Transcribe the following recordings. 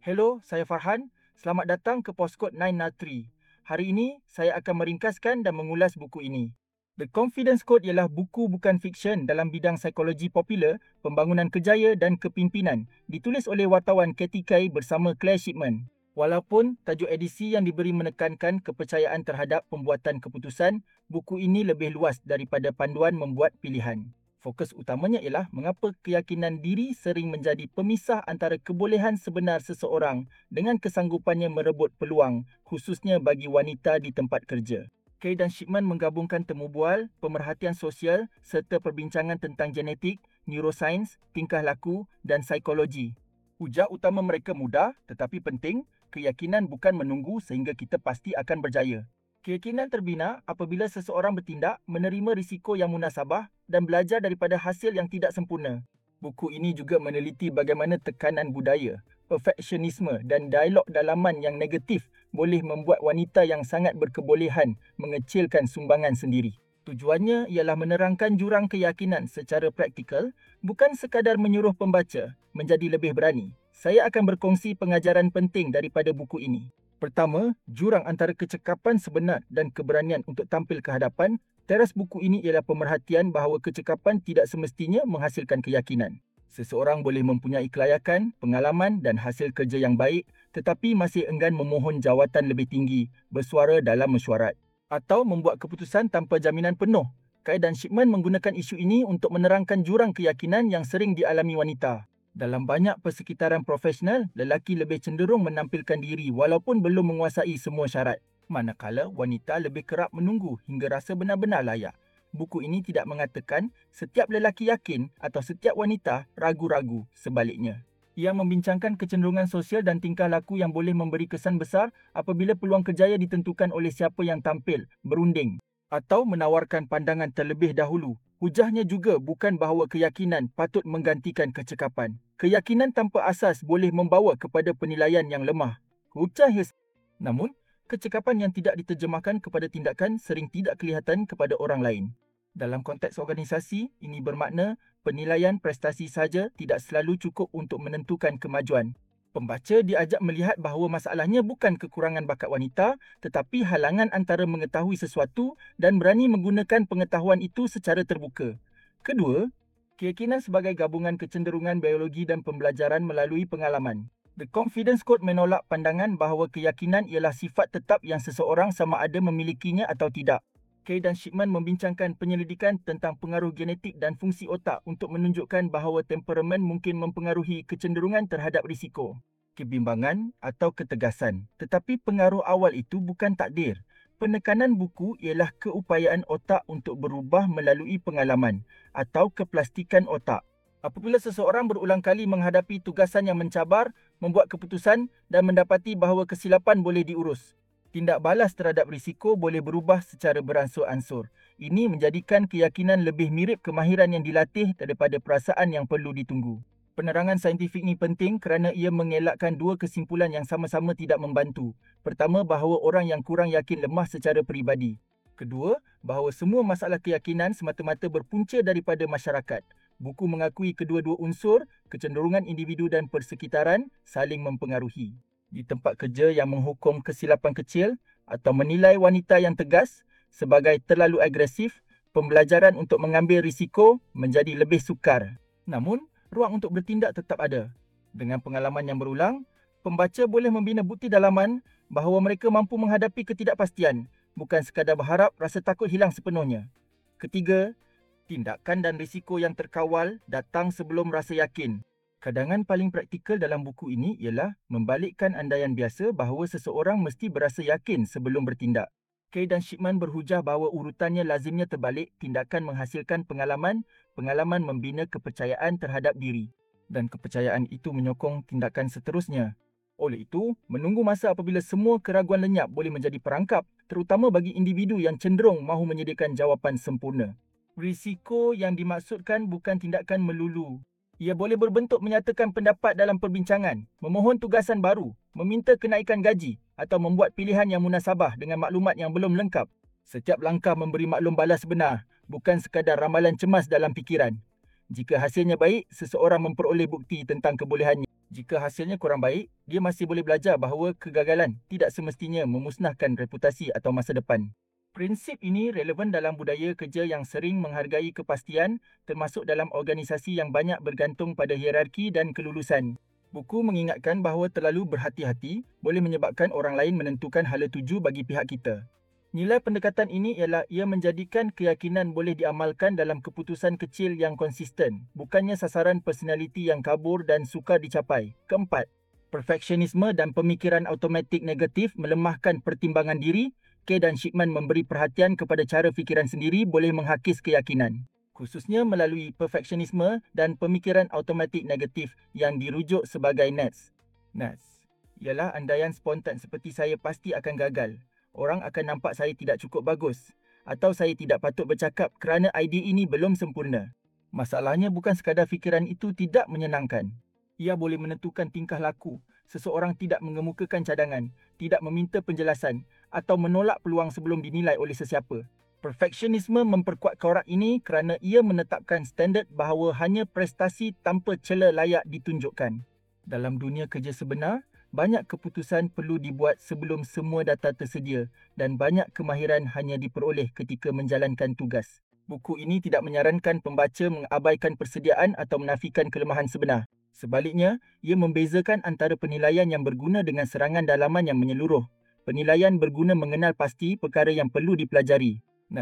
Hello, saya Farhan. Selamat datang ke Postcode 903. Hari ini, saya akan meringkaskan dan mengulas buku ini. The Confidence Code ialah buku bukan fiksyen dalam bidang psikologi popular, pembangunan kerjaya dan kepimpinan, ditulis oleh wartawan Kathy Kay bersama Claire Shipman. Walaupun tajuk edisi yang diberi menekankan kepercayaan terhadap pembuatan keputusan, buku ini lebih luas daripada panduan membuat pilihan. Fokus utamanya ialah mengapa keyakinan diri sering menjadi pemisah antara kebolehan sebenar seseorang dengan kesanggupannya merebut peluang, khususnya bagi wanita di tempat kerja. Kay dan Shipman menggabungkan temu bual, pemerhatian sosial serta perbincangan tentang genetik, neuroscience, tingkah laku dan psikologi. Hujah utama mereka mudah tetapi penting, keyakinan bukan menunggu sehingga kita pasti akan berjaya. Keyakinan terbina apabila seseorang bertindak, menerima risiko yang munasabah dan belajar daripada hasil yang tidak sempurna. Buku ini juga meneliti bagaimana tekanan budaya, perfeksionisme dan dialog dalaman yang negatif boleh membuat wanita yang sangat berkebolehan mengecilkan sumbangan sendiri. Tujuannya ialah menerangkan jurang keyakinan secara praktikal, bukan sekadar menyuruh pembaca menjadi lebih berani. Saya akan berkongsi pengajaran penting daripada buku ini. Pertama, jurang antara kecekapan sebenar dan keberanian untuk tampil ke hadapan. Teras buku ini ialah pemerhatian bahawa kecekapan tidak semestinya menghasilkan keyakinan. Seseorang boleh mempunyai kelayakan, pengalaman dan hasil kerja yang baik tetapi masih enggan memohon jawatan lebih tinggi, bersuara dalam mesyuarat atau membuat keputusan tanpa jaminan penuh. Kay dan Shipman menggunakan isu ini untuk menerangkan jurang keyakinan yang sering dialami wanita. Dalam banyak persekitaran profesional, lelaki lebih cenderung menampilkan diri walaupun belum menguasai semua syarat. Manakala wanita lebih kerap menunggu hingga rasa benar-benar layak. Buku ini tidak mengatakan setiap lelaki yakin atau setiap wanita ragu-ragu, sebaliknya. Ia membincangkan kecenderungan sosial dan tingkah laku yang boleh memberi kesan besar apabila peluang kerjaya ditentukan oleh siapa yang tampil, berunding atau menawarkan pandangan terlebih dahulu. Hujahnya juga bukan bahawa keyakinan patut menggantikan kecekapan. Keyakinan tanpa asas boleh membawa kepada penilaian yang lemah. Namun, kecekapan yang tidak diterjemahkan kepada tindakan sering tidak kelihatan kepada orang lain. Dalam konteks organisasi, ini bermakna penilaian prestasi saja tidak selalu cukup untuk menentukan kemajuan. Pembaca diajak melihat bahawa masalahnya bukan kekurangan bakat wanita, tetapi halangan antara mengetahui sesuatu dan berani menggunakan pengetahuan itu secara terbuka. Kedua, keyakinan sebagai gabungan kecenderungan biologi dan pembelajaran melalui pengalaman. The Confidence Code menolak pandangan bahawa keyakinan ialah sifat tetap yang seseorang sama ada memilikinya atau tidak. Kay dan Shipman membincangkan penyelidikan tentang pengaruh genetik dan fungsi otak untuk menunjukkan bahawa temperamen mungkin mempengaruhi kecenderungan terhadap risiko, kebimbangan atau ketegasan. Tetapi pengaruh awal itu bukan takdir. Penekanan buku ialah keupayaan otak untuk berubah melalui pengalaman atau keplastikan otak. Apabila seseorang berulang kali menghadapi tugasan yang mencabar, membuat keputusan dan mendapati bahawa kesilapan boleh diurus, tindak balas terhadap risiko boleh berubah secara beransur-ansur. Ini menjadikan keyakinan lebih mirip kemahiran yang dilatih daripada perasaan yang perlu ditunggu. Penerangan saintifik ini penting kerana ia mengelakkan dua kesimpulan yang sama-sama tidak membantu. Pertama, bahawa orang yang kurang yakin lemah secara peribadi. Kedua, bahawa semua masalah keyakinan semata-mata berpunca daripada masyarakat. Buku mengakui kedua-dua unsur, kecenderungan individu dan persekitaran, saling mempengaruhi. Di tempat kerja yang menghukum kesilapan kecil atau menilai wanita yang tegas sebagai terlalu agresif, pembelajaran untuk mengambil risiko menjadi lebih sukar. Namun, ruang untuk bertindak tetap ada. Dengan pengalaman yang berulang, pembaca boleh membina bukti dalaman bahawa mereka mampu menghadapi ketidakpastian, bukan sekadar berharap rasa takut hilang sepenuhnya. Ketiga, tindakan dan risiko yang terkawal datang sebelum rasa yakin. Cadangan paling praktikal dalam buku ini ialah membalikkan andaian biasa bahawa seseorang mesti berasa yakin sebelum bertindak. Kay dan Shipman berhujah bahawa urutannya lazimnya terbalik, tindakan menghasilkan pengalaman, pengalaman membina kepercayaan terhadap diri, dan kepercayaan itu menyokong tindakan seterusnya. Oleh itu, menunggu masa apabila semua keraguan lenyap boleh menjadi perangkap, terutama bagi individu yang cenderung mahu menyediakan jawapan sempurna. Risiko yang dimaksudkan bukan tindakan melulu. Ia boleh berbentuk menyatakan pendapat dalam perbincangan, memohon tugasan baru, meminta kenaikan gaji atau membuat pilihan yang munasabah dengan maklumat yang belum lengkap. Setiap langkah memberi maklum balas benar, bukan sekadar ramalan cemas dalam fikiran. Jika hasilnya baik, seseorang memperoleh bukti tentang kebolehannya. Jika hasilnya kurang baik, dia masih boleh belajar bahawa kegagalan tidak semestinya memusnahkan reputasi atau masa depan. Prinsip ini relevan dalam budaya kerja yang sering menghargai kepastian, termasuk dalam organisasi yang banyak bergantung pada hierarki dan kelulusan. Buku mengingatkan bahawa terlalu berhati-hati boleh menyebabkan orang lain menentukan hala tuju bagi pihak kita. Nilai pendekatan ini ialah ia menjadikan keyakinan boleh diamalkan dalam keputusan kecil yang konsisten, bukannya sasaran personaliti yang kabur dan sukar dicapai. Keempat, perfeksionisme dan pemikiran automatik negatif melemahkan pertimbangan diri. Kay dan Shipman memberi perhatian kepada cara fikiran sendiri boleh menghakis keyakinan, khususnya melalui perfeksionisme dan pemikiran automatik negatif yang dirujuk sebagai NATS. NATS ialah andaian spontan seperti saya pasti akan gagal. Orang akan nampak saya tidak cukup bagus atau saya tidak patut bercakap kerana idea ini belum sempurna. Masalahnya bukan sekadar fikiran itu tidak menyenangkan. Ia boleh menentukan tingkah laku. Seseorang tidak mengemukakan cadangan, tidak meminta penjelasan atau menolak peluang sebelum dinilai oleh sesiapa. Perfeksionisme memperkuat corak ini kerana ia menetapkan standard bahawa hanya prestasi tanpa celah layak ditunjukkan. Dalam dunia kerja sebenar, banyak keputusan perlu dibuat sebelum semua data tersedia dan banyak kemahiran hanya diperoleh ketika menjalankan tugas. Buku ini tidak menyarankan pembaca mengabaikan persediaan atau menafikan kelemahan sebenar. Sebaliknya, ia membezakan antara penilaian yang berguna dengan serangan dalaman yang menyeluruh. Penilaian berguna mengenal pasti perkara yang perlu dipelajari.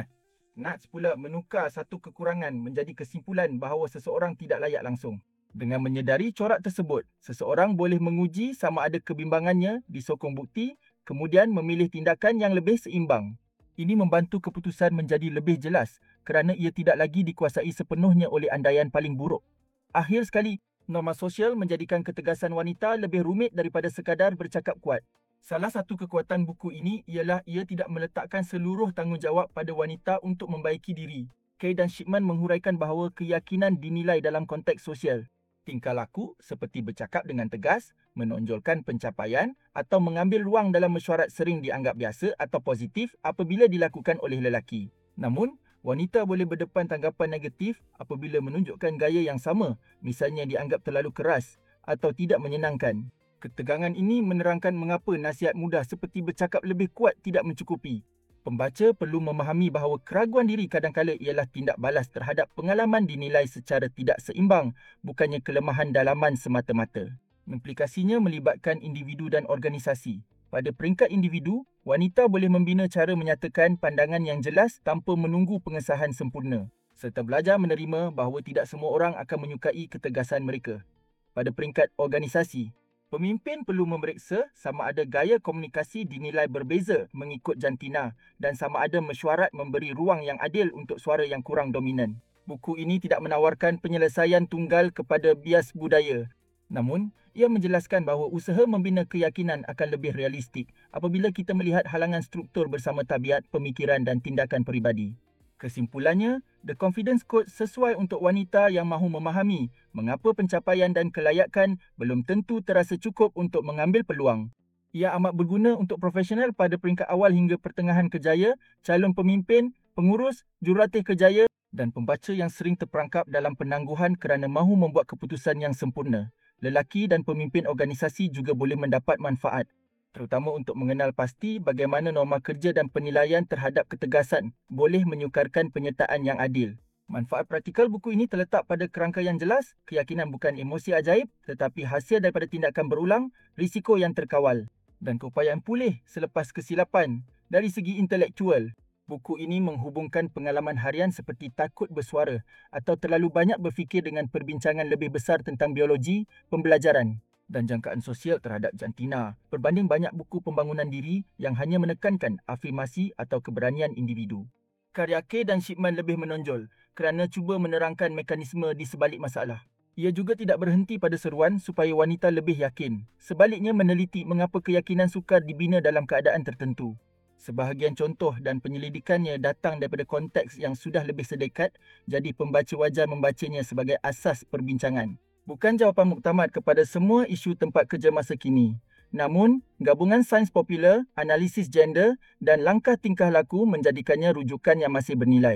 Nats pula menukar satu kekurangan menjadi kesimpulan bahawa seseorang tidak layak langsung. Dengan menyedari corak tersebut, seseorang boleh menguji sama ada kebimbangannya disokong bukti, kemudian memilih tindakan yang lebih seimbang. Ini membantu keputusan menjadi lebih jelas kerana ia tidak lagi dikuasai sepenuhnya oleh andaian paling buruk. Akhir sekali, norma sosial menjadikan ketegasan wanita lebih rumit daripada sekadar bercakap kuat. Salah satu kekuatan buku ini ialah ia tidak meletakkan seluruh tanggungjawab pada wanita untuk membaiki diri. Kay dan Shipman menghuraikan bahawa keyakinan dinilai dalam konteks sosial. Tingkah laku seperti bercakap dengan tegas, menonjolkan pencapaian atau mengambil ruang dalam mesyuarat sering dianggap biasa atau positif apabila dilakukan oleh lelaki. Namun, wanita boleh berdepan tanggapan negatif apabila menunjukkan gaya yang sama, misalnya dianggap terlalu keras atau tidak menyenangkan. Ketegangan ini menerangkan mengapa nasihat mudah seperti bercakap lebih kuat tidak mencukupi. Pembaca perlu memahami bahawa keraguan diri kadang-kala ialah tindak balas terhadap pengalaman dinilai secara tidak seimbang, bukannya kelemahan dalaman semata-mata. Implikasinya melibatkan individu dan organisasi. Pada peringkat individu, wanita boleh membina cara menyatakan pandangan yang jelas tanpa menunggu pengesahan sempurna, serta belajar menerima bahawa tidak semua orang akan menyukai ketegasan mereka. Pada peringkat organisasi, pemimpin perlu memeriksa sama ada gaya komunikasi dinilai berbeza mengikut jantina dan sama ada mesyuarat memberi ruang yang adil untuk suara yang kurang dominan. Buku ini tidak menawarkan penyelesaian tunggal kepada bias budaya. Namun, ia menjelaskan bahawa usaha membina keyakinan akan lebih realistik apabila kita melihat halangan struktur bersama tabiat, pemikiran dan tindakan peribadi. Kesimpulannya, The Confidence Code sesuai untuk wanita yang mahu memahami mengapa pencapaian dan kelayakan belum tentu terasa cukup untuk mengambil peluang. Ia amat berguna untuk profesional pada peringkat awal hingga pertengahan kerjaya, calon pemimpin, pengurus, jurulatih kerjaya dan pembaca yang sering terperangkap dalam penangguhan kerana mahu membuat keputusan yang sempurna. Lelaki dan pemimpin organisasi juga boleh mendapat manfaat, terutama untuk mengenal pasti bagaimana norma kerja dan penilaian terhadap ketegasan boleh menyukarkan penyertaan yang adil. Manfaat praktikal buku ini terletak pada kerangka yang jelas, keyakinan bukan emosi ajaib tetapi hasil daripada tindakan berulang, risiko yang terkawal dan keupayaan pulih selepas kesilapan. Dari segi intelektual, buku ini menghubungkan pengalaman harian seperti takut bersuara atau terlalu banyak berfikir dengan perbincangan lebih besar tentang biologi, pembelajaran dan jangkaan sosial terhadap jantina berbanding banyak buku pembangunan diri yang hanya menekankan afirmasi atau keberanian individu. Karya Kay dan Shipman lebih menonjol kerana cuba menerangkan mekanisme di sebalik masalah. Ia juga tidak berhenti pada seruan supaya wanita lebih yakin. Sebaliknya meneliti mengapa keyakinan sukar dibina dalam keadaan tertentu. Sebahagian contoh dan penyelidikannya datang daripada konteks yang sudah lebih sedekat, jadi pembaca wajar membacanya sebagai asas perbincangan. Bukan jawapan muktamad kepada semua isu tempat kerja masa kini. Namun, gabungan sains popular, analisis gender dan langkah tingkah laku menjadikannya rujukan yang masih bernilai.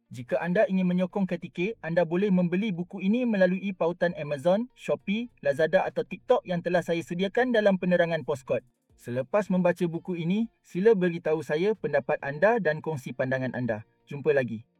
Jika anda ingin menyokong KTK, anda boleh membeli buku ini melalui pautan Amazon, Shopee, Lazada atau TikTok yang telah saya sediakan dalam penerangan Postkod. Selepas membaca buku ini, sila beritahu saya pendapat anda dan kongsi pandangan anda. Jumpa lagi.